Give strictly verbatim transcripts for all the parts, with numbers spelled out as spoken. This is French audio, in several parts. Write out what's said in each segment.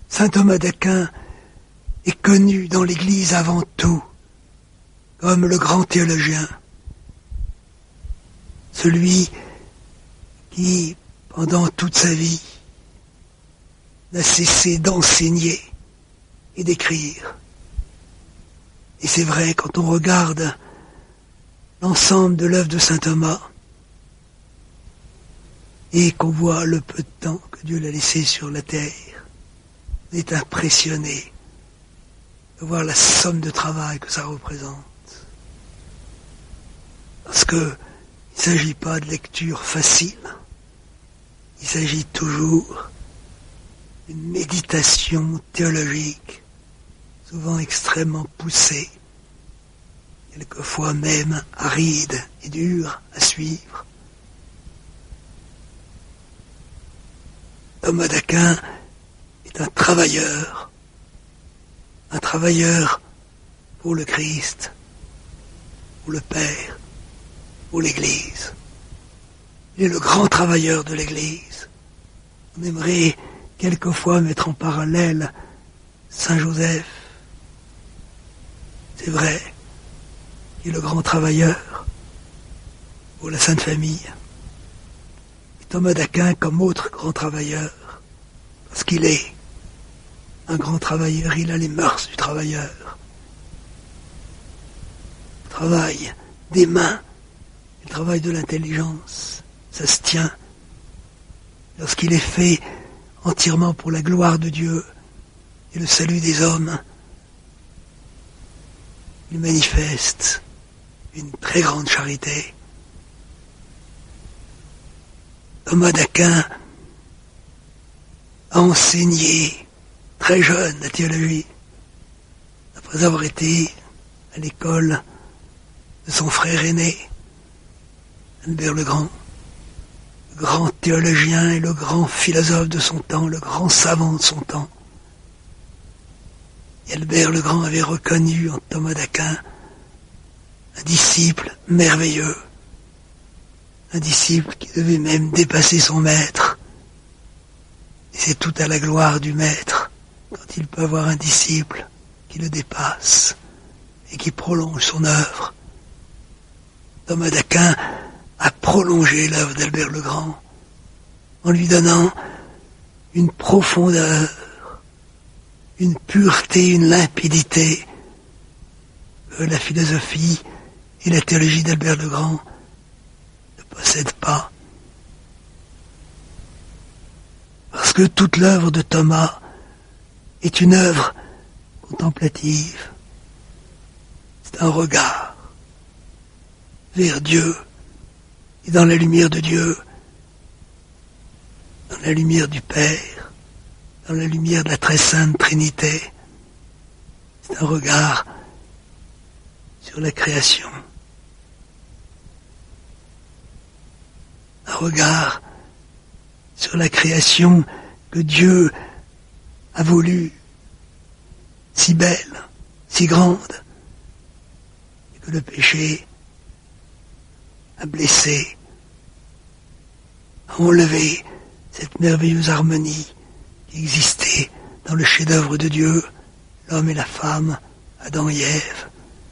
Saint Thomas d'Aquin est connu dans l'Église avant tout comme le grand théologien, celui qui, pendant toute sa vie, n'a cessé d'enseigner et d'écrire. Et c'est vrai, quand on regarde l'ensemble de l'œuvre de saint Thomas, et qu'on voit le peu de temps que Dieu l'a laissé sur la terre, on est impressionné de voir la somme de travail que ça représente. Parce que il ne s'agit pas de lecture facile, il s'agit toujours d'une méditation théologique, souvent extrêmement poussée, quelquefois même aride et dure à suivre. Thomas d'Aquin est un travailleur, un travailleur pour le Christ, pour le Père, pour l'Église. Il est le grand travailleur de l'Église. On aimerait quelquefois mettre en parallèle Saint Joseph. C'est vrai, il est le grand travailleur pour la Sainte Famille. Et Thomas d'Aquin comme autre grand travailleur, parce qu'il est un grand travailleur, il a les mœurs du travailleur. Le travail des mains, le travail de l'intelligence, ça se tient. Lorsqu'il est fait entièrement pour la gloire de Dieu et le salut des hommes, il manifeste une très grande charité. Thomas d'Aquin a enseigné très jeune la théologie, après avoir été à l'école de son frère aîné, Albert le Grand, le grand théologien et le grand philosophe de son temps, le grand savant de son temps. Et Albert le Grand avait reconnu en Thomas d'Aquin un disciple merveilleux, un disciple qui devait même dépasser son maître. Et c'est tout à la gloire du maître quand il peut avoir un disciple qui le dépasse et qui prolonge son œuvre. Thomas d'Aquin a prolongé l'œuvre d'Albert le Grand en lui donnant une profondeur, une pureté, une limpidité que la philosophie et la théologie d'Albert le Grand ne possèdent pas. Parce que toute l'œuvre de Thomas est une œuvre contemplative. C'est un regard vers Dieu et dans la lumière de Dieu, dans la lumière du Père, dans la lumière de la très sainte Trinité. C'est un regard sur la création. Un regard sur la création que Dieu a voulu si belle, si grande, et que le péché a blessé, a enlevé cette merveilleuse harmonie qui existait dans le chef-d'œuvre de Dieu, l'homme et la femme, Adam et Ève.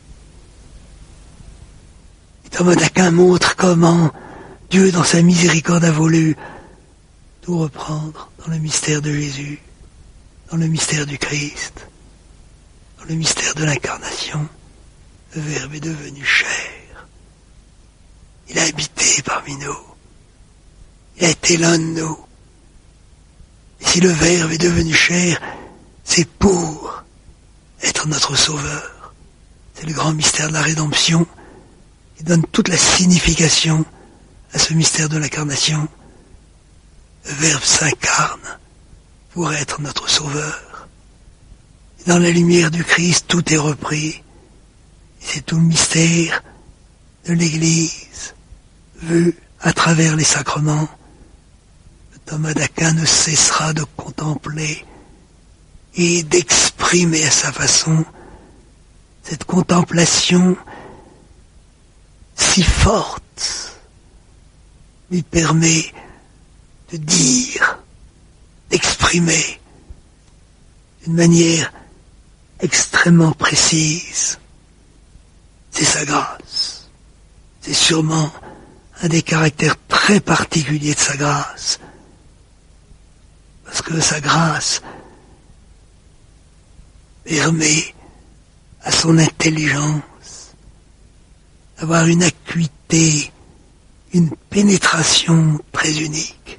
Et Thomas d'Aquin montre comment Dieu, dans sa miséricorde, a voulu tout reprendre dans le mystère de Jésus, dans le mystère du Christ, dans le mystère de l'incarnation. Le Verbe est devenu chair. Il a habité parmi nous. Il a été l'un de nous. Et si le Verbe est devenu chair, c'est pour être notre Sauveur. C'est le grand mystère de la rédemption qui donne toute la signification à ce mystère de l'incarnation. Le Verbe s'incarne pour être notre Sauveur. Et dans la lumière du Christ, tout est repris. Et c'est tout le mystère de l'Église, vu à travers les sacrements. Thomas d'Aquin ne cessera de contempler et d'exprimer à sa façon cette contemplation si forte lui permet de dire, d'exprimer d'une manière extrêmement précise. C'est sa grâce. C'est sûrement un des caractères très particuliers de sa grâce. Parce que sa grâce permet à son intelligence d'avoir une acuité, une pénétration très unique.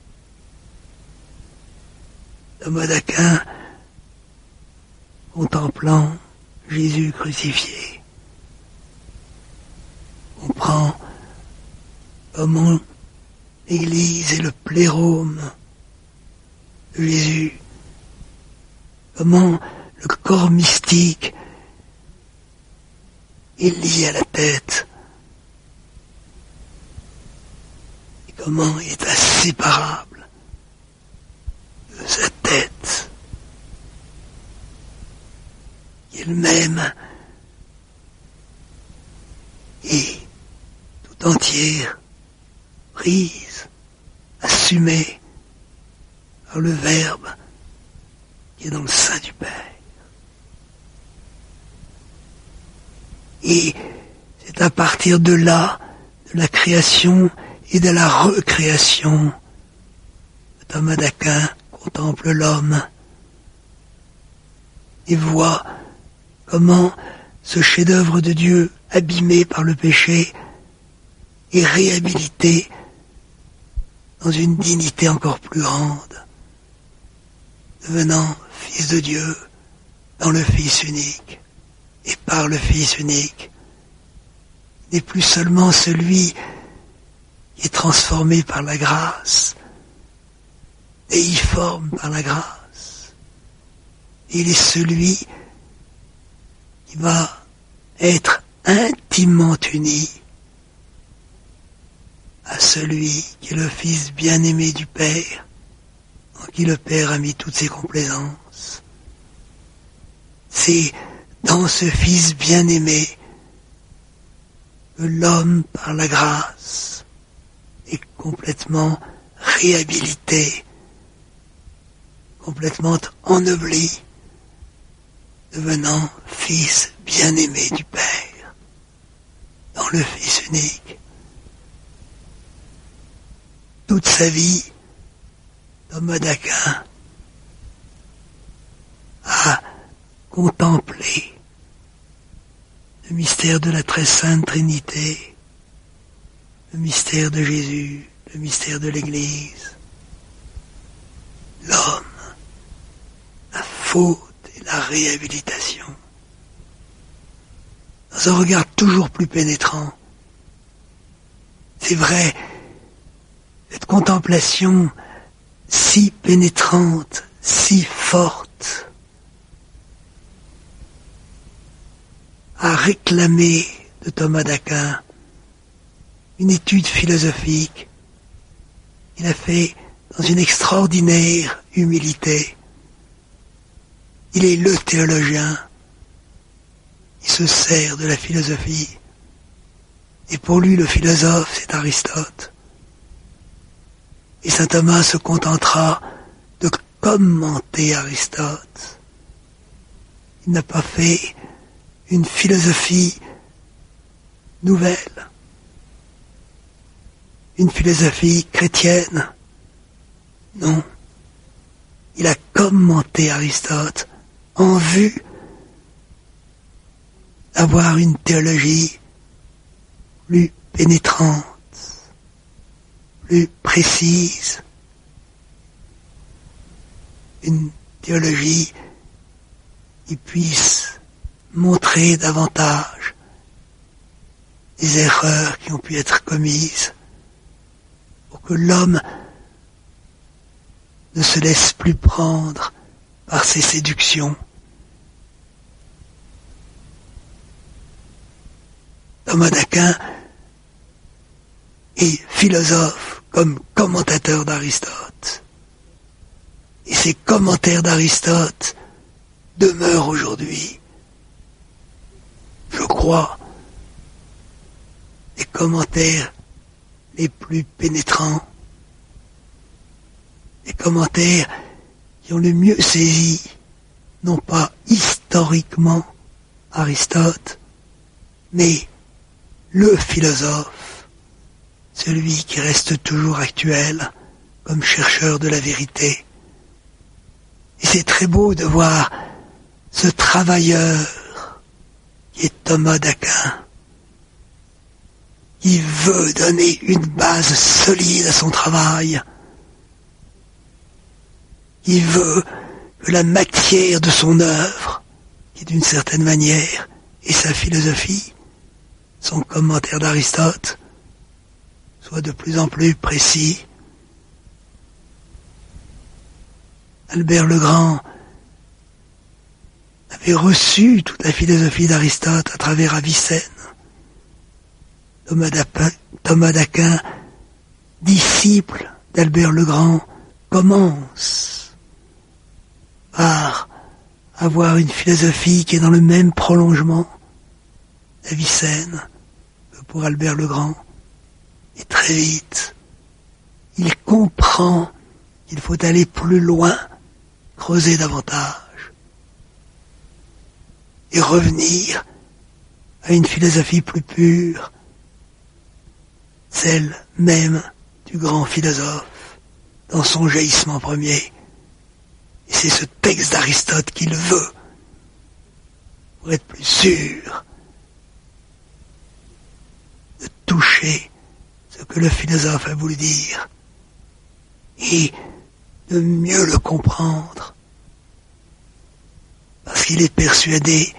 Thomas d'Aquin, contemplant Jésus crucifié, comprend comment l'Église est le plérôme de Jésus, comment le corps mystique est lié à la tête, et comment il est inséparable de sa tête, qui elle-même est tout entière, prise, assumée par le Verbe qui est dans le sein du Père. Et c'est à partir de là, de la création et de la recréation, que Thomas d'Aquin contemple l'homme et voit comment ce chef-d'œuvre de Dieu, abîmé par le péché, est réhabilité dans une dignité encore plus grande, devenant Fils de Dieu dans le Fils unique et par le Fils unique. Il n'est plus seulement celui qui est transformé par la grâce, déiforme par la grâce. Il est celui qui va être intimement uni à celui qui est le Fils bien-aimé du Père, en qui le Père a mis toutes ses complaisances. C'est dans ce Fils bien-aimé que l'homme, par la grâce, est complètement réhabilité, complètement ennobli, devenant Fils bien-aimé du Père, dans le Fils unique. Toute sa vie, Thomas d'Aquin a contemplé le mystère de la très sainte Trinité, le mystère de Jésus, le mystère de l'Église, l'homme, la faute et la réhabilitation, dans un regard toujours plus pénétrant. C'est vrai, cette contemplation si pénétrante, si forte, a réclamé de Thomas d'Aquin une étude philosophique qu'il a fait dans une extraordinaire humilité. Il est le théologien, il se sert de la philosophie, et pour lui le philosophe c'est Aristote. Et saint Thomas se contentera de commenter Aristote. Il n'a pas fait une philosophie nouvelle, une philosophie chrétienne. Non, il a commenté Aristote en vue d'avoir une théologie plus pénétrante, plus précise, une théologie qui puisse montrer davantage les erreurs qui ont pu être commises, pour que l'homme ne se laisse plus prendre par ses séductions. Thomas d'Aquin est philosophe comme commentateur d'Aristote. Et ces commentaires d'Aristote demeurent aujourd'hui, je crois, les commentaires les plus pénétrants, les commentaires qui ont le mieux saisi non pas historiquement Aristote, mais le philosophe, celui qui reste toujours actuel comme chercheur de la vérité. Et c'est très beau de voir ce travailleur qui est Thomas d'Aquin, qui veut donner une base solide à son travail, qui veut que la matière de son œuvre, qui d'une certaine manière est sa philosophie, son commentaire d'Aristote, soit de plus en plus précis. Albert le Grand avait reçu toute la philosophie d'Aristote à travers Avicenne. Thomas d'Aquin, disciple d'Albert le Grand, commence par avoir une philosophie qui est dans le même prolongement d'Avicenne que pour Albert le Grand. Et très vite, il comprend qu'il faut aller plus loin, creuser davantage et revenir à une philosophie plus pure, celle même du grand philosophe dans son jaillissement premier. Et c'est ce texte d'Aristote qu'il veut pour être plus sûr de toucher ce que le philosophe a voulu dire et de mieux le comprendre, parce qu'il est persuadé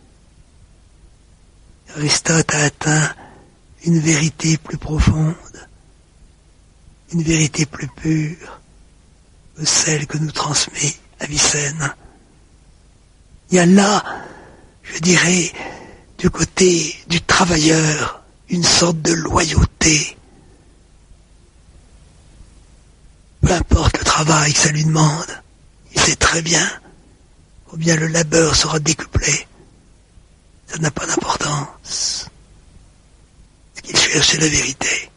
qu'Aristote a atteint une vérité plus profonde, une vérité plus pure que celle que nous transmet Avicenne. Il y a là, je dirais, du côté du travailleur, une sorte de loyauté. Peu importe le travail que ça lui demande, il sait très bien combien le labeur sera décuplé. Ça n'a pas d'importance. Ce qu'il cherche, c'est la vérité.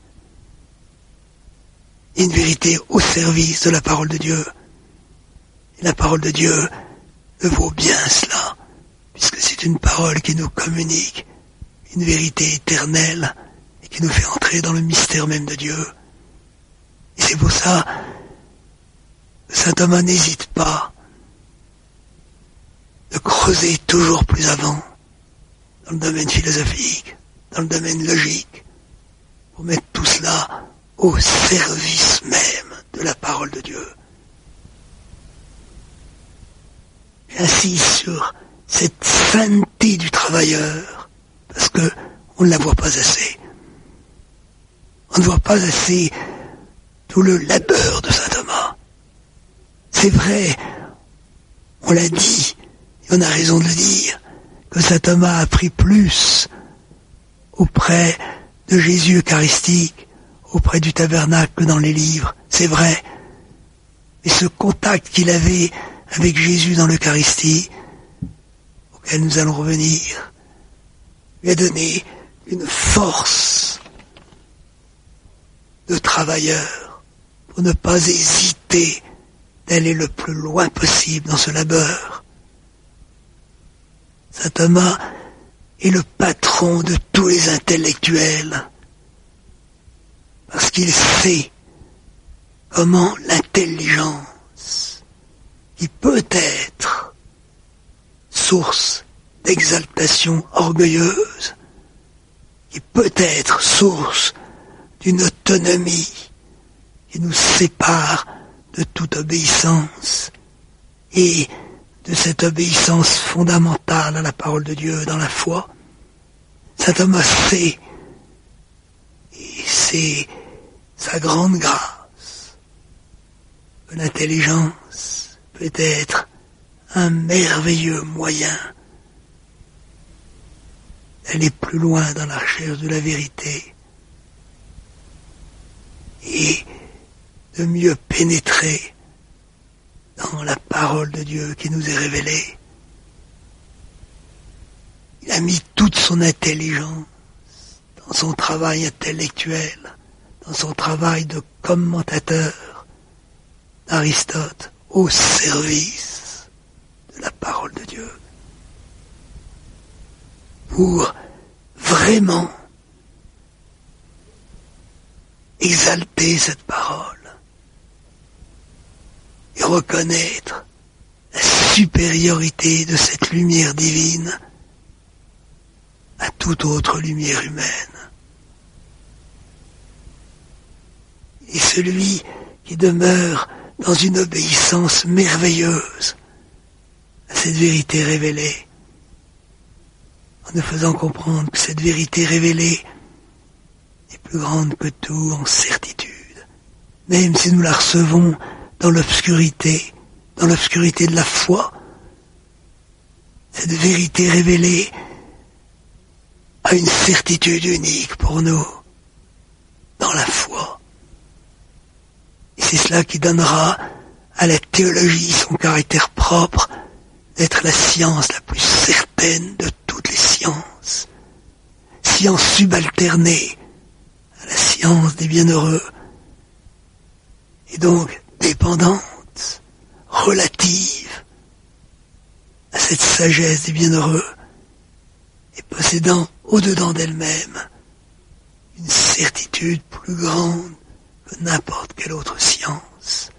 Une vérité au service de la parole de Dieu. Et la parole de Dieu vaut bien cela, puisque c'est une parole qui nous communique une vérité éternelle et qui nous fait entrer dans le mystère même de Dieu. Et c'est pour ça que saint Thomas n'hésite pas de creuser toujours plus avant dans le domaine philosophique, dans le domaine logique, pour mettre tout cela au service même de la parole de Dieu. J'insiste sur cette sainteté du travailleur, parce que on ne la voit pas assez. On ne voit pas assez tout le labeur de saint Thomas. C'est vrai, on l'a dit, et on a raison de le dire, que saint Thomas a appris plus auprès de Jésus eucharistique, auprès du tabernacle que dans les livres. C'est vrai. Et ce contact qu'il avait avec Jésus dans l'Eucharistie, auquel nous allons revenir, lui a donné une force de travailleur pour ne pas hésiter d'aller le plus loin possible dans ce labeur. Saint Thomas est le patron de tous les intellectuels, parce qu'il sait comment l'intelligence, qui peut être source d'exaltation orgueilleuse, qui peut être source d'une autonomie qui nous sépare de toute obéissance, et de cette obéissance fondamentale à la parole de Dieu dans la foi. Saint Thomas sait, et c'est sa grande grâce, que l'intelligence peut être un merveilleux moyen d'aller plus loin dans la recherche de la vérité et de mieux pénétrer dans la parole de Dieu qui nous est révélée. Il a mis toute son intelligence dans son travail intellectuel, dans son travail de commentateur d'Aristote, au service de la parole parole de Dieu, pour vraiment exalter cette parole et reconnaître la supériorité de cette lumière divine à toute autre lumière humaine. Et celui qui demeure dans une obéissance merveilleuse à cette vérité révélée, en nous faisant comprendre que cette vérité révélée est plus grande que tout en certitude, même si nous la recevons dans l'obscurité, dans l'obscurité de la foi, cette vérité révélée a une certitude unique pour nous, dans la foi. Et c'est cela qui donnera à la théologie son caractère propre d'être la science la plus certaine de toutes les sciences, science subalternée à la science des bienheureux, et donc dépendante, relative à cette sagesse des bienheureux, et possédant au-dedans d'elle-même une certitude plus grande que n'importe quelle autre science.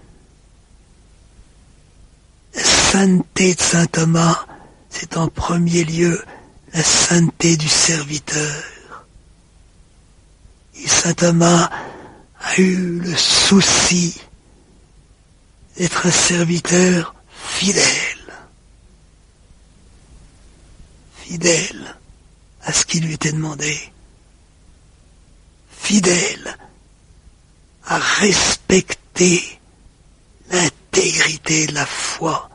La sainteté de saint Thomas, c'est en premier lieu la sainteté du serviteur. Et saint Thomas a eu le souci d'être un serviteur fidèle. Fidèle à ce qui lui était demandé. Fidèle à respecter l'intégrité de la foi,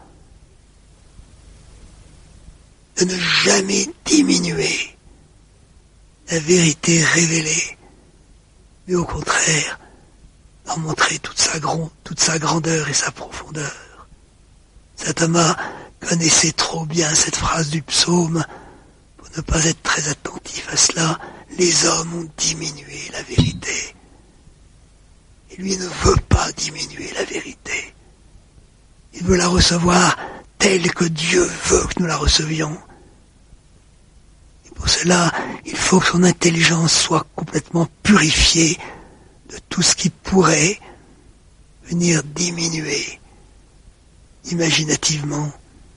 de ne jamais diminuer la vérité révélée, mais au contraire, d'en montrer toute sa, gron- toute sa grandeur et sa profondeur. Saint Thomas connaissait trop bien cette phrase du psaume pour ne pas être très attentif à cela. Les hommes ont diminué la vérité. Et lui ne veut pas diminuer la vérité. Il veut la recevoir telle que Dieu veut que nous la recevions. Et pour cela, il faut que son intelligence soit complètement purifiée de tout ce qui pourrait venir diminuer imaginativement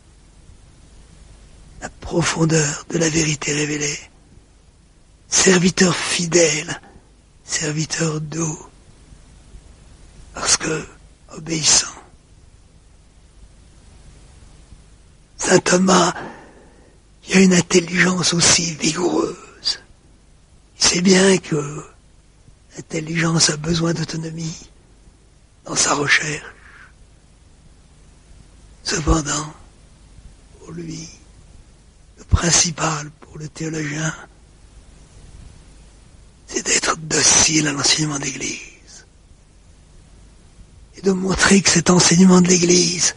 la profondeur de la vérité révélée. Serviteur fidèle, serviteur doux, parce que obéissant. Saint Thomas, il a une intelligence aussi vigoureuse. Il sait bien que l'intelligence a besoin d'autonomie dans sa recherche. Cependant, pour lui, le principal pour le théologien, c'est d'être docile à l'enseignement de l'Église. Et de montrer que cet enseignement de l'Église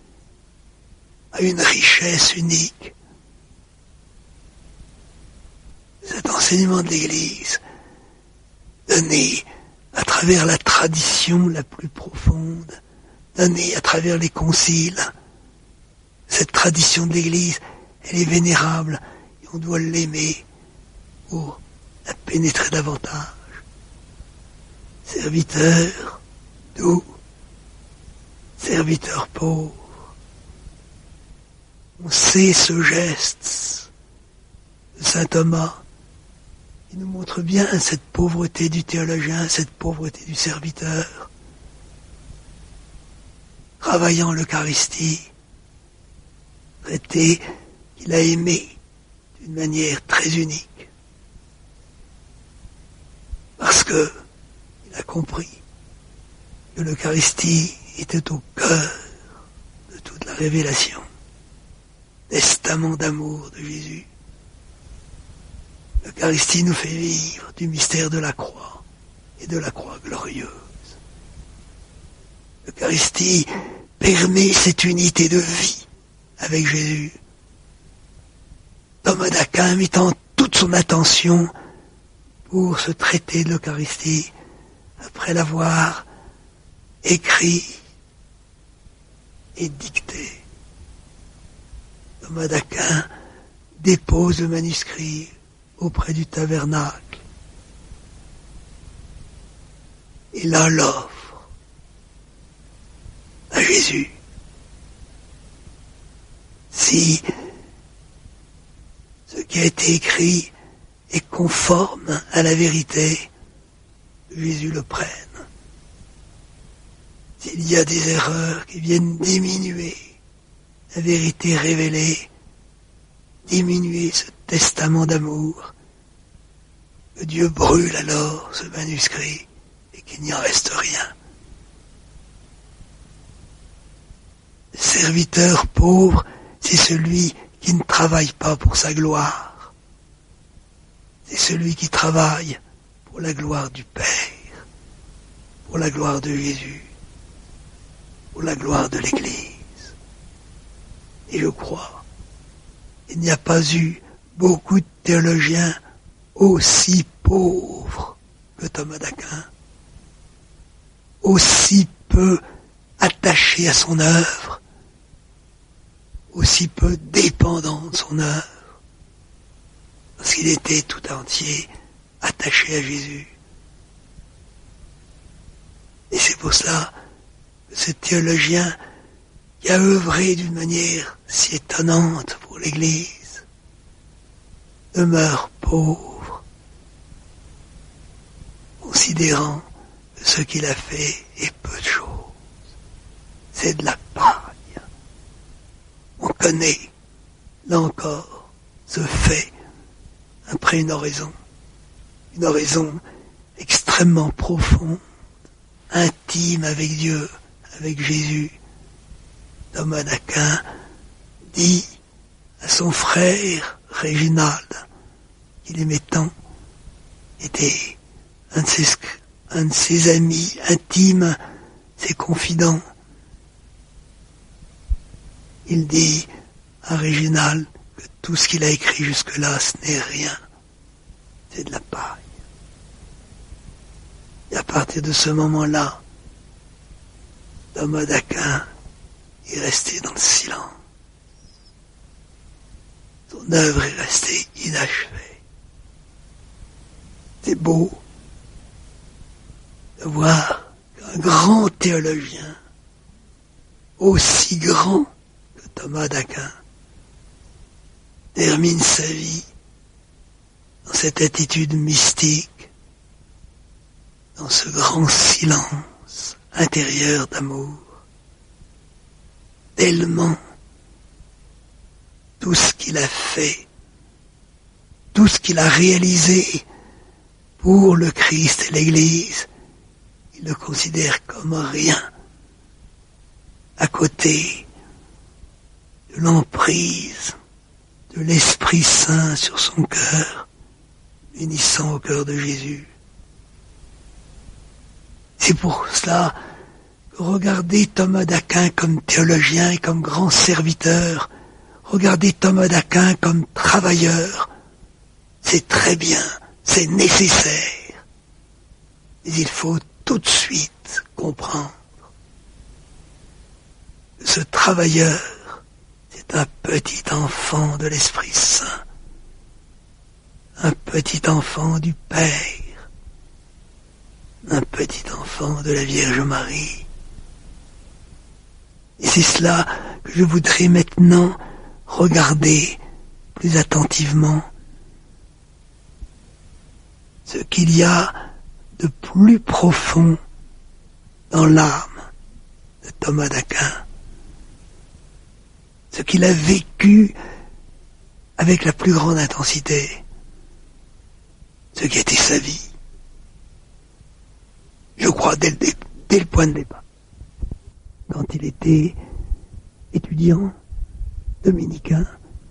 a une richesse unique. Cet enseignement de l'Église, donné à travers la tradition la plus profonde, donné à travers les conciles. Cette tradition de l'Église, elle est vénérable et on doit l'aimer pour la pénétrer davantage. Serviteur doux, serviteur pauvre. On sait ce geste de saint Thomas. Il nous montre bien cette pauvreté du théologien, cette pauvreté du serviteur. Travaillant l'Eucharistie, traité qu'il a aimé d'une manière très unique. Parce que il a compris que l'Eucharistie était au cœur de toute la révélation, testament d'amour de Jésus. L'Eucharistie nous fait vivre du mystère de la croix et de la croix glorieuse. L'Eucharistie permet cette unité de vie avec Jésus. Thomas d'Aquin mettant toute son attention pour ce traité de l'Eucharistie, après l'avoir écrit et dicté. Thomas d'Aquin dépose le manuscrit auprès du tabernacle. Et là l'offre à Jésus. Si ce qui a été écrit est conforme à la vérité, Jésus le prenne. S'il y a des erreurs qui viennent diminuer la vérité révélée, diminuer ce testament d'amour, que Dieu brûle alors ce manuscrit et qu'il n'y en reste rien. Le serviteur pauvre, c'est celui qui ne travaille pas pour sa gloire. C'est celui qui travaille pour la gloire du Père, pour la gloire de Jésus, pour la gloire de l'Église. Et je crois, il n'y a pas eu beaucoup de théologiens aussi pauvres que Thomas d'Aquin, aussi peu attachés à son œuvre, aussi peu dépendants de son œuvre, parce qu'il était tout entier attaché à Jésus. Et c'est pour cela que ce théologien qui a œuvré d'une manière si étonnante pour l'Église demeure pauvre, considérant que ce qu'il a fait est peu de choses. C'est de la paille. On connaît, là encore, ce fait après une oraison, une oraison extrêmement profonde, intime avec Dieu, avec Jésus. Thomas d'Aquin dit à son frère Réginald, qu'il aimait tant, était un de ses, un de ses amis intimes, ses confidents. Il dit à Réginald que tout ce qu'il a écrit jusque-là, ce n'est rien, c'est de la paille. Et à partir de ce moment-là, Thomas d'Aquin est resté dans le silence. Son œuvre est restée inachevée. C'est beau de voir qu'un grand théologien, aussi grand que Thomas d'Aquin, termine sa vie dans cette attitude mystique, dans ce grand silence intérieur d'amour. Tellement tout ce qu'il a fait, tout ce qu'il a réalisé pour le Christ et l'Église, il le considère comme rien à côté de l'emprise de l'Esprit Saint sur son cœur, unissant au cœur de Jésus. C'est pour cela que regardez Thomas d'Aquin comme théologien et comme grand serviteur, regardez Thomas d'Aquin comme travailleur, c'est très bien, c'est nécessaire, mais il faut tout de suite comprendre que ce travailleur, c'est un petit enfant de l'Esprit Saint, un petit enfant du Père, un petit enfant de la Vierge Marie. Et c'est cela que je voudrais maintenant regarder plus attentivement. Ce qu'il y a de plus profond dans l'âme de Thomas d'Aquin. Ce qu'il a vécu avec la plus grande intensité. Ce qui était sa vie. Je crois dès le, dé, dès le point de départ. Quand il était étudiant, dominicain,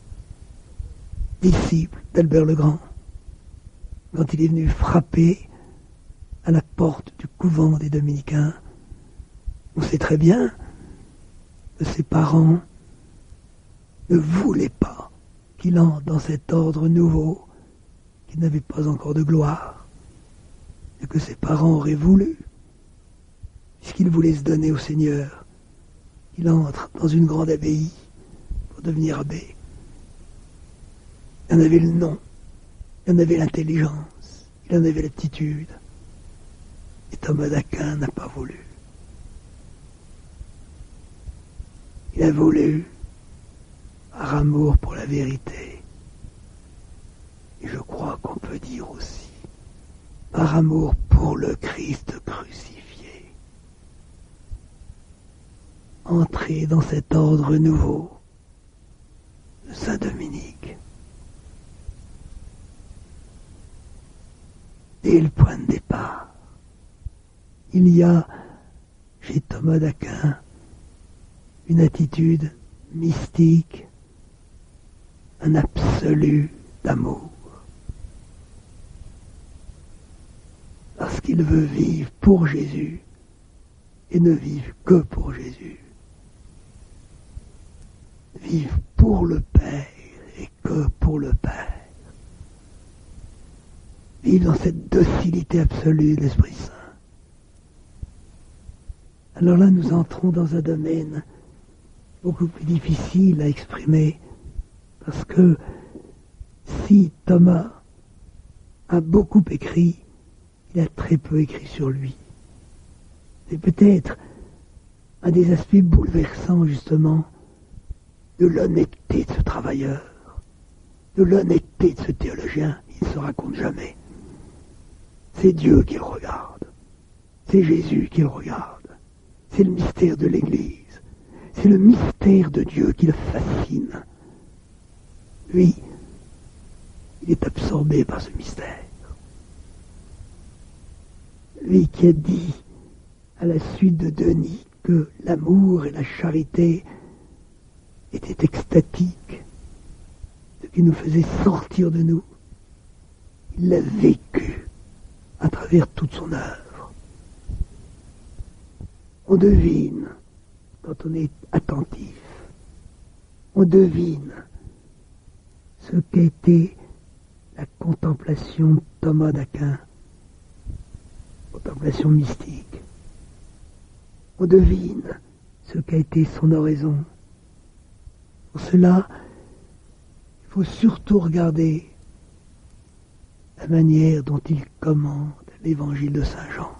disciple d'Albert le Grand, quand il est venu frapper à la porte du couvent des dominicains, on sait très bien que ses parents ne voulaient pas qu'il entre dans cet ordre nouveau qui n'avait pas encore de gloire, et que ses parents auraient voulu, puisqu'il voulait se donner au Seigneur, qu'il entre dans une grande abbaye pour devenir abbé. Il en avait le nom, il en avait l'intelligence, il en avait l'aptitude. Et Thomas d'Aquin n'a pas voulu. Il a voulu, par amour pour la vérité, et je crois qu'on peut dire aussi, par amour pour le Christ crucifié, entrer dans cet ordre nouveau de Saint Dominique. Dès le point de départ, il y a chez Thomas d'Aquin une attitude mystique, un absolu d'amour. Parce qu'il veut vivre pour Jésus et ne vivre que pour Jésus. Vivre pour le Père et que pour le Père. Vivre dans cette docilité absolue de l'Esprit Saint. Alors là, nous entrons dans un domaine beaucoup plus difficile à exprimer, parce que si Thomas a beaucoup écrit, il a très peu écrit sur lui. C'est peut-être un des aspects bouleversants, justement, de l'honnêteté de ce travailleur, de l'honnêteté de ce théologien. Il ne se raconte jamais. C'est Dieu qui le regarde. C'est Jésus qui le regarde. C'est le mystère de l'Église. C'est le mystère de Dieu qui le fascine. Lui, il est absorbé par ce mystère. Lui qui a dit, à la suite de Denis, que l'amour et la charité étaient extatiques, ce qui nous faisait sortir de nous, il l'a vécu à travers toute son œuvre. On devine, quand on est attentif, on devine ce qu'a été la contemplation de Thomas d'Aquin, contemplation mystique. On devine ce qu'a été son oraison. Pour cela, il faut surtout regarder la manière dont il commente l'évangile de Saint Jean.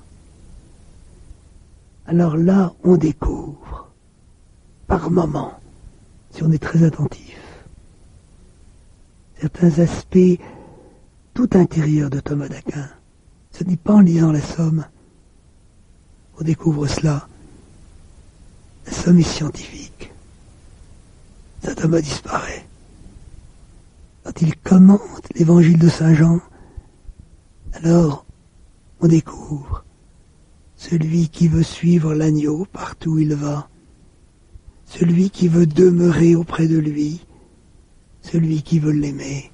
Alors là, on découvre, par moments, si on est très attentif, certains aspects tout intérieurs de Thomas d'Aquin. Ce n'est pas en lisant la Somme qu'on découvre cela. La Somme est scientifique. Saint Thomas disparaît. Quand il commente l'évangile de Saint Jean, alors on découvre celui qui veut suivre l'agneau partout où il va, celui qui veut demeurer auprès de lui, celui qui veut l'aimer.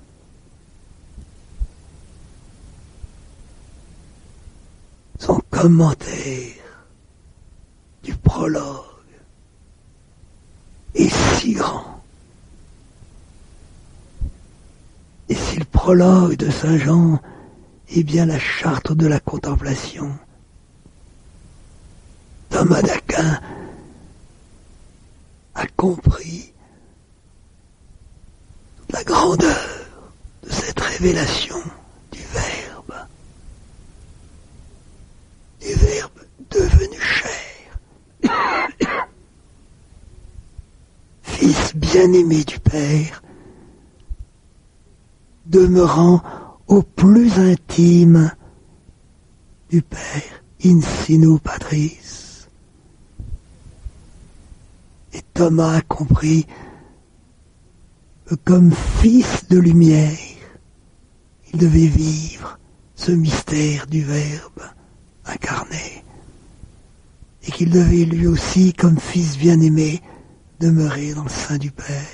Son commentaire du prologue est si grand. Et si le prologue de Saint Jean est bien la charte de la contemplation, Thomas d'Aquin a compris toute la grandeur de cette révélation du Verbe, du Verbe devenu chair, Fils bien-aimé du Père, demeurant au plus intime du Père, in sinu Patris. Et Thomas a compris que comme fils de lumière, il devait vivre ce mystère du Verbe incarné, et qu'il devait lui aussi, comme fils bien-aimé, demeurer dans le sein du Père.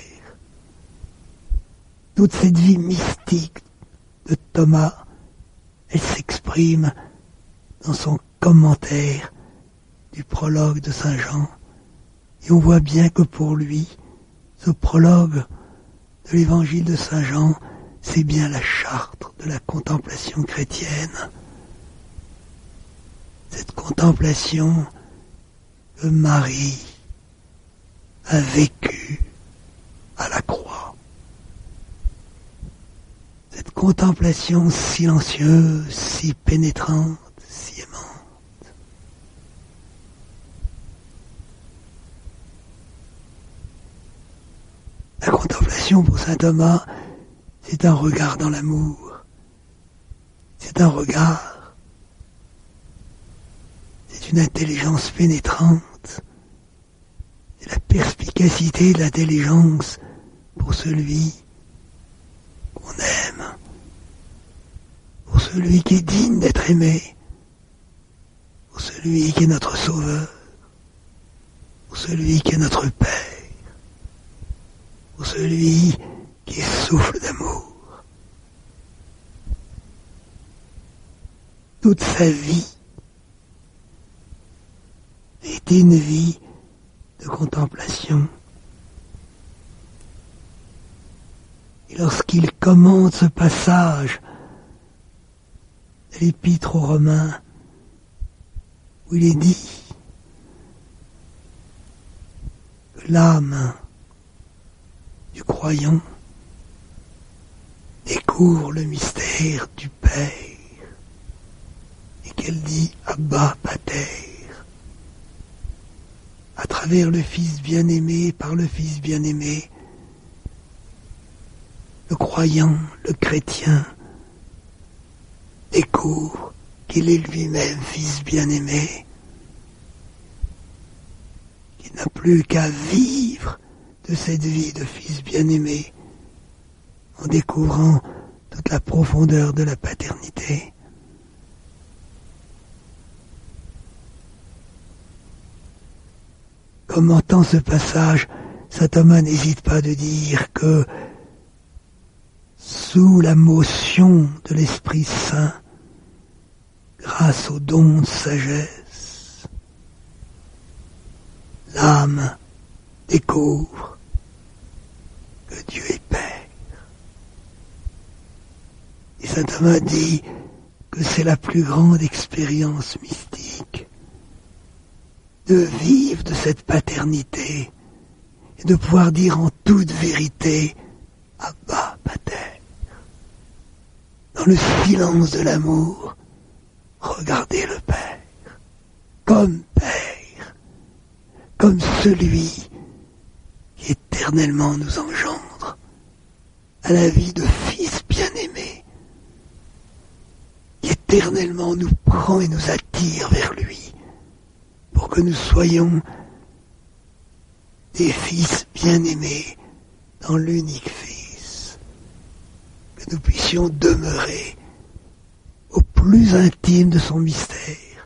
Toute cette vie mystique de Thomas, elle s'exprime dans son commentaire du prologue de Saint Jean. Et on voit bien que pour lui, ce prologue de l'évangile de Saint Jean, c'est bien la charte de la contemplation chrétienne. Cette contemplation que Marie a vécue à la croix. contemplation silencieuse, si pénétrante, si aimante. La contemplation pour saint Thomas, c'est un regard dans l'amour. C'est un regard. C'est une intelligence pénétrante. C'est la perspicacité de l'intelligence pour celui qu'on aime, pour celui qui est digne d'être aimé, pour celui qui est notre sauveur, pour celui qui est notre Père, pour celui qui est souffle d'amour. Toute sa vie était une vie de contemplation. Et lorsqu'il commente ce passage de l'Épître aux Romains, où il est dit que l'âme du croyant découvre le mystère du Père, et qu'elle dit « Abba, Pater », à travers le Fils bien-aimé, par le Fils bien-aimé, le croyant, le chrétien, découvre qu'il est lui-même Fils bien-aimé, qu'il n'a plus qu'à vivre de cette vie de Fils bien-aimé, en découvrant toute la profondeur de la paternité. Commentant ce passage, saint Thomas n'hésite pas de dire que sous la motion de l'Esprit Saint, grâce au don de sagesse, l'âme découvre que Dieu est Père. Et saint Thomas dit que c'est la plus grande expérience mystique de vivre de cette paternité et de pouvoir dire en toute vérité « Abba, Pater ». Dans le silence de l'amour, regardez le Père, comme Père, comme celui qui éternellement nous engendre à la vie de Fils bien-aimé, qui éternellement nous prend et nous attire vers lui, pour que nous soyons des fils bien-aimés dans l'unique Fils, que nous puissions demeurer au plus intime de son mystère,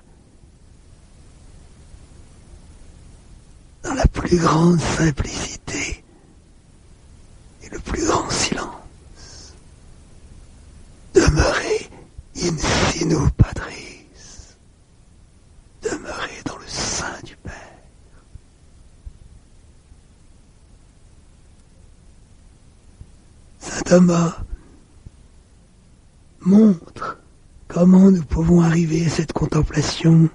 dans la plus grande simplicité et le plus grand silence. Demeurer in sinu Patris, demeurer dans le sein du Père. Saint Thomas montre comment nous pouvons arriver à cette contemplation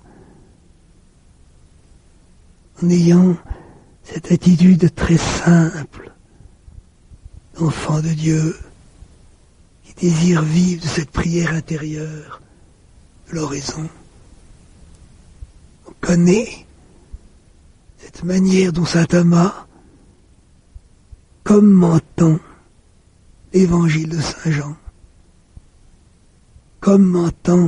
en ayant cette attitude très simple d'enfant de Dieu qui désire vivre de cette prière intérieure de l'oraison. On connaît cette manière dont saint Thomas, commentant l'évangile de saint Jean, commentant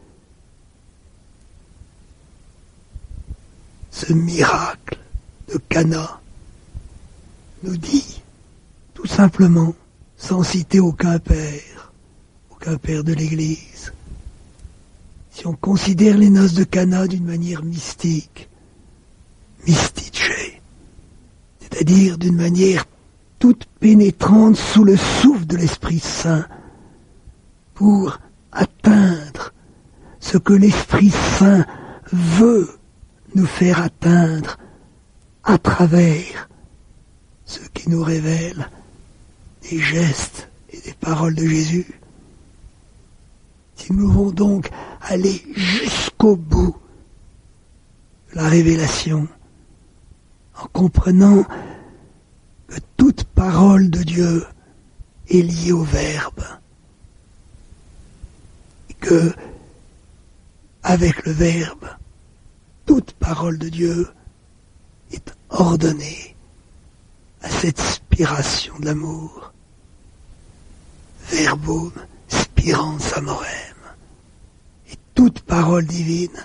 ce miracle de Cana, nous dit tout simplement, sans citer aucun père, aucun père de l'Église, si on considère les noces de Cana d'une manière mystique, mystice, c'est-à-dire d'une manière toute pénétrante sous le souffle de l'Esprit Saint, pour atteindre ce que l'Esprit Saint veut nous faire atteindre à travers ce qui nous révèle des gestes et des paroles de Jésus. Si nous voulons donc aller jusqu'au bout de la révélation, en comprenant que toute parole de Dieu est liée au Verbe, que, avec le Verbe, toute parole de Dieu est ordonnée à cette spiration de l'amour. Verbum spirans amorem. Et toute parole divine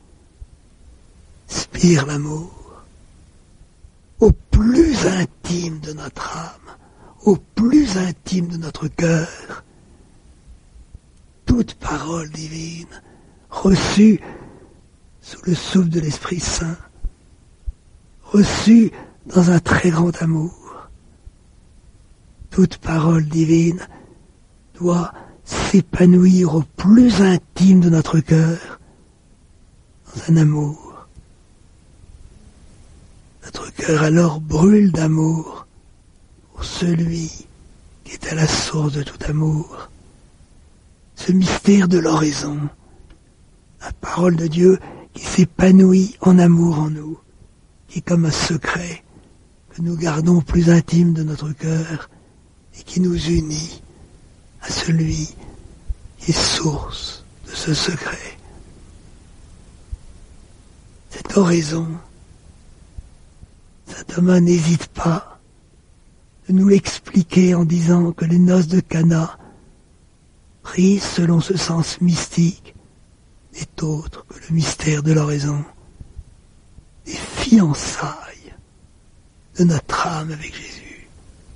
spire l'amour au plus intime de notre âme, au plus intime de notre cœur. Toute parole divine reçue sous le souffle de l'Esprit Saint, reçue dans un très grand amour. Toute parole divine doit s'épanouir au plus intime de notre cœur, dans un amour. Notre cœur alors brûle d'amour pour celui qui est à la source de tout amour. Ce mystère de l'oraison, la parole de Dieu qui s'épanouit en amour en nous, qui est comme un secret que nous gardons au plus intime de notre cœur et qui nous unit à celui qui est source de ce secret. Cette oraison, saint Thomas n'hésite pas de nous l'expliquer en disant que les noces de Cana, prises selon ce sens mystique, n'est autre que le mystère de l'oraison, des fiançailles de notre âme avec Jésus.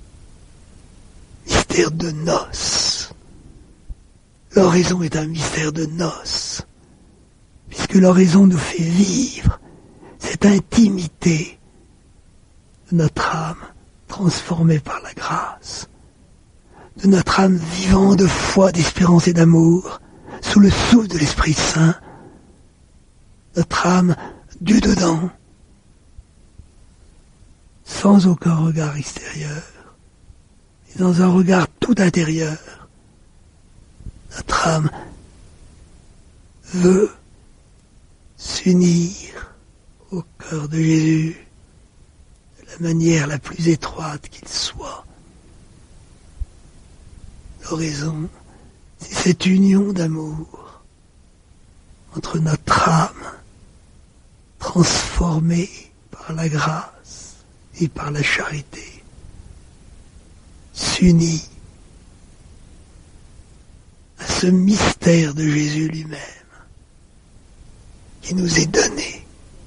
Mystère de noces. L'oraison est un mystère de noces, puisque l'oraison nous fait vivre cette intimité de notre âme transformée par la grâce, de notre âme vivant de foi, d'espérance et d'amour, sous le souffle de l'Esprit Saint, notre âme du dedans, sans aucun regard extérieur, et dans un regard tout intérieur. Notre âme veut s'unir au cœur de Jésus de la manière la plus étroite qu'il soit. L'oraison, c'est cette union d'amour entre notre âme transformée par la grâce et par la charité, s'unit à ce mystère de Jésus lui-même qui nous est donné.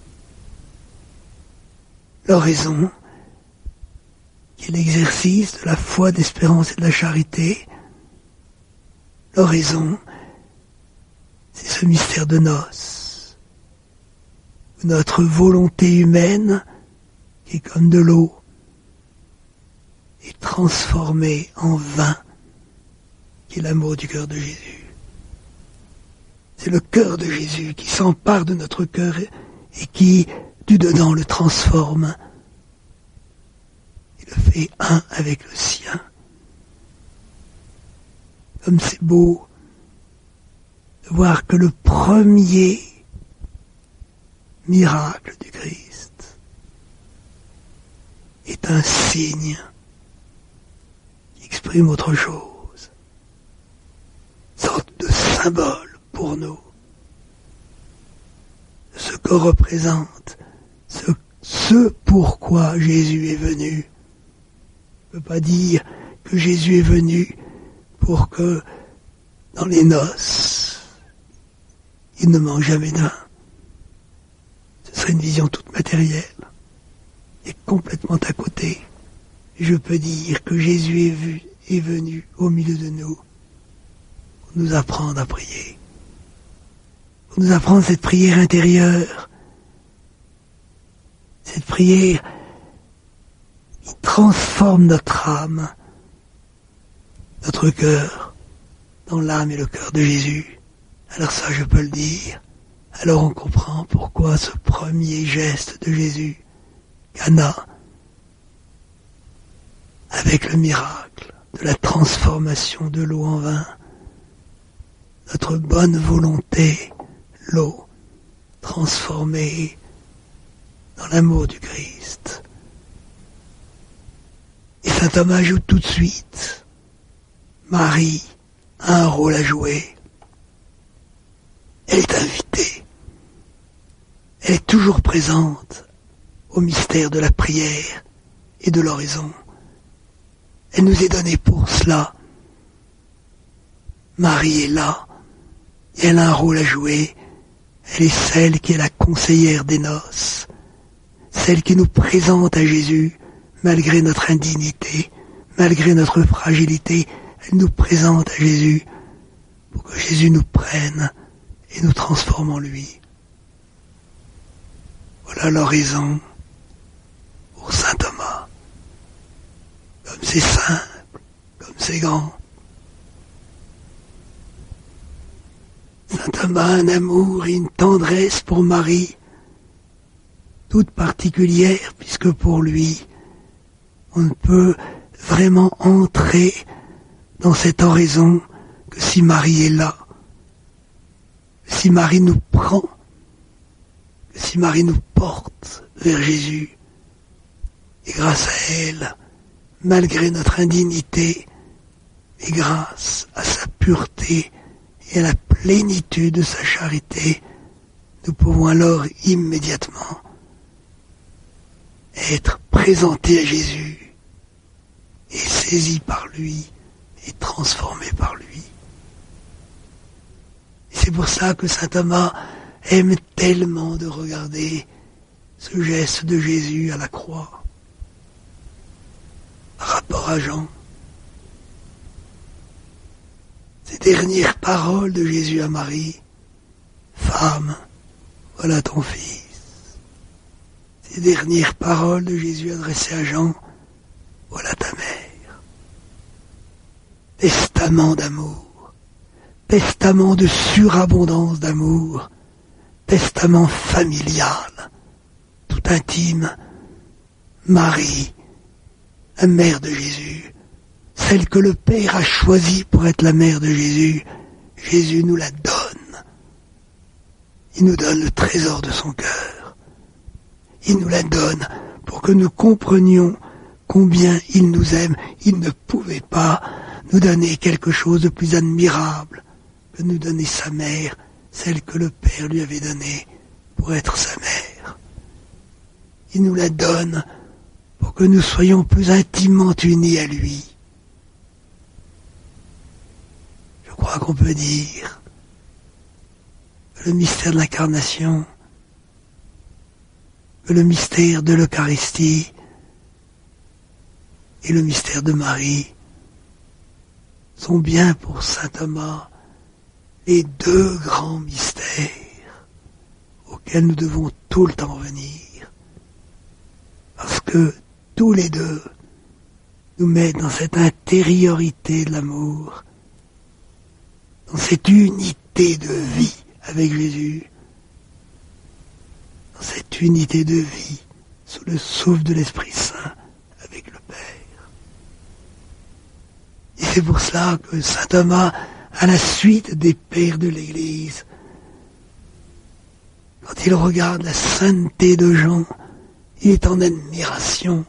L'oraison, qui est l'exercice de la foi, d'espérance et de la charité. L'oraison, c'est ce mystère de noces, où notre volonté humaine, qui est comme de l'eau, est transformée en vin, qui est l'amour du cœur de Jésus. C'est le cœur de Jésus qui s'empare de notre cœur et qui, du dedans, le transforme et le fait un avec le sien. Comme c'est beau de voir que le premier miracle du Christ est un signe qui exprime autre chose, une sorte de symbole pour nous, de ce que représente, ce, ce pourquoi Jésus est venu. On ne peut pas dire que Jésus est venu pour que, dans les noces, il ne manque jamais d'un. Ce serait une vision toute matérielle et complètement à côté. Je peux dire que Jésus est, vu, est venu au milieu de nous pour nous apprendre à prier, pour nous apprendre cette prière intérieure, cette prière qui transforme notre âme, notre cœur, dans l'âme et le cœur de Jésus. Alors ça, je peux le dire. Alors on comprend pourquoi ce premier geste de Jésus, Cana, avec le miracle de la transformation de l'eau en vin, notre bonne volonté, l'eau, transformée dans l'amour du Christ. Et saint Thomas ajoute tout de suite, Marie a un rôle à jouer. elle est invitée. Elle est toujours présente au mystère de la prière et de l'oraison. Elle nous est donnée pour cela. Marie est là, et elle a un rôle à jouer. Elle est celle qui est la conseillère des noces, celle qui nous présente à Jésus, malgré notre indignité, malgré notre fragilité. Elle nous présente à Jésus pour que Jésus nous prenne et nous transforme en lui. Voilà l'oraison pour saint Thomas. Comme c'est simple, comme c'est grand. Saint Thomas a un amour et une tendresse pour Marie, toute particulière, puisque pour lui, on ne peut vraiment entrer dans cette oraison que si Marie est là, si Marie nous prend, que si Marie nous porte vers Jésus. Et grâce à elle, malgré notre indignité, et grâce à sa pureté et à la plénitude de sa charité, nous pouvons alors immédiatement être présentés à Jésus et saisis par lui et transformés par lui. Et c'est pour ça que saint Thomas aime tellement de regarder ce geste de Jésus à la croix, par rapport à Jean. Ces dernières paroles de Jésus à Marie, « Femme, voilà ton fils ». Ces dernières paroles de Jésus adressées à Jean, « Voilà ta mère ». Testament d'amour, testament de surabondance d'amour, testament familial, tout intime. Marie, la mère de Jésus, celle que le Père a choisie pour être la mère de Jésus, Jésus nous la donne. Il nous donne le trésor de son cœur. Il nous la donne pour que nous comprenions combien il nous aime. Il ne pouvait pas nous donner quelque chose de plus admirable que nous donner sa mère, celle que le Père lui avait donnée pour être sa mère. Il nous la donne pour que nous soyons plus intimement unis à lui. Je crois qu'on peut dire que le mystère de l'incarnation, que le mystère de l'Eucharistie et le mystère de Marie sont bien pour saint Thomas les deux grands mystères auxquels nous devons tout le temps venir, parce que tous les deux nous mettent dans cette intériorité de l'amour, dans cette unité de vie avec Jésus, dans cette unité de vie sous le souffle de l'Esprit Saint avec le Père. Et c'est pour cela que saint Thomas, à la suite des pères de l'Église, quand il regarde la sainteté de Jean, il est en admiration,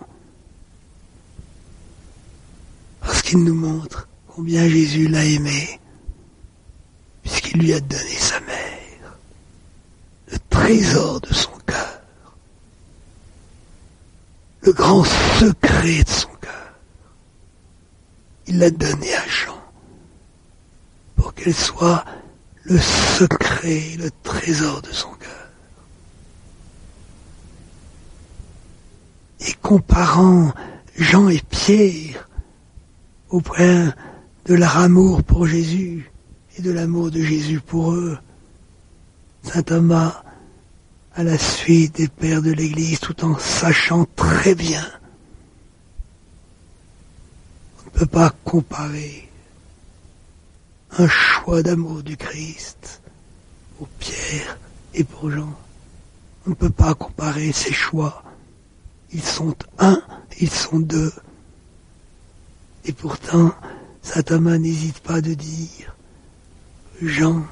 parce qu'il nous montre combien Jésus l'a aimé, puisqu'il lui a donné sa mère, le trésor de son cœur, le grand secret de son cœur. Il l'a donné à Jean, pour qu'elle soit le secret, le trésor de son cœur. Et comparant Jean et Pierre au point de leur amour pour Jésus et de l'amour de Jésus pour eux, saint Thomas, à la suite des pères de l'Église, tout en sachant très bien, on ne peut pas comparer un choix d'amour du Christ pour Pierre et pour Jean. On ne peut pas comparer ces choix. Ils sont un, ils sont deux. Et pourtant, saint Thomas n'hésite pas de dire Jean,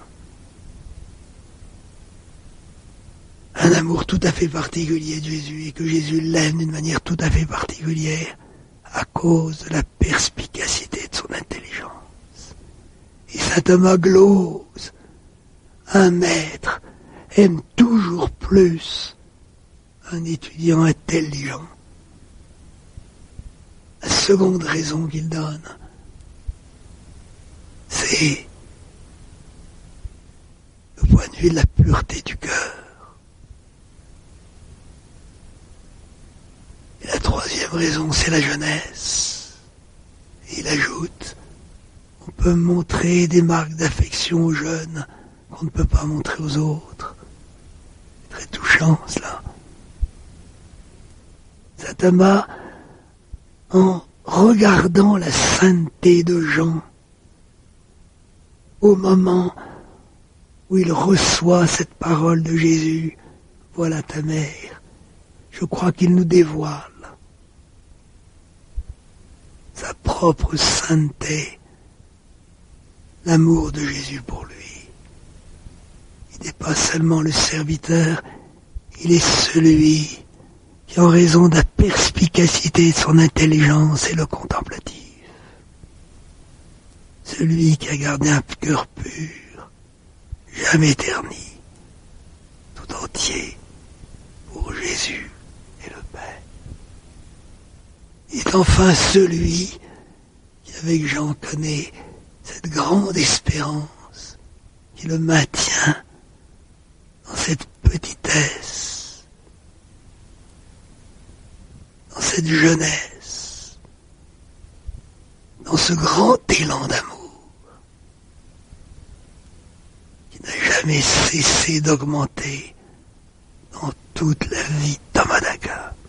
un amour tout à fait particulier de Jésus, et que Jésus l'aime d'une manière tout à fait particulière à cause de la perspicacité de son intelligence. Et saint Thomas glose Un maître aime toujours plus un étudiant intelligent. La seconde raison qu'il donne, c'est le point de vue de la pureté du cœur. Et la troisième raison, c'est la jeunesse. Et il ajoute, on peut montrer des marques d'affection aux jeunes qu'on ne peut pas montrer aux autres. C'est très touchant, cela. Saint Thomas, en regardant la sainteté de Jean, au moment où il reçoit cette parole de Jésus, « Voilà ta mère », je crois qu'il nous dévoile sa propre sainteté, l'amour de Jésus pour lui. Il n'est pas seulement le serviteur, il est celui qui, en raison de la perspicacité de son intelligence, est le contemplatif. Celui qui a gardé un cœur pur, jamais terni, tout entier, pour Jésus et le Père. Il est enfin celui qui, avec Jean, connaît cette grande espérance qui le maintient dans cette petitesse, dans cette jeunesse, dans ce grand élan d'amour qui n'a jamais cessé d'augmenter dans toute la vie de Thomas d'Aquin.